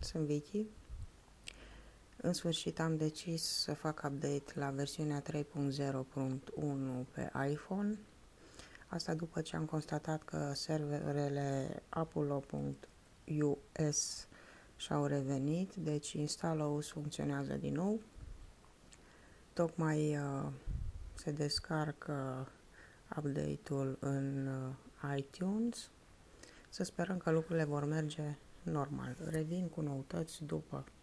sunt Vicky. În sfârșit am decis să fac update la versiunea 3.0.1 pe iPhone. Asta după ce am constatat că serverele apollo.us și-au revenit, deci InstallOS funcționează din nou. Tocmai se descarcă update-ul în iTunes. Să sperăm că lucrurile vor merge normal. Revin cu noutăți după.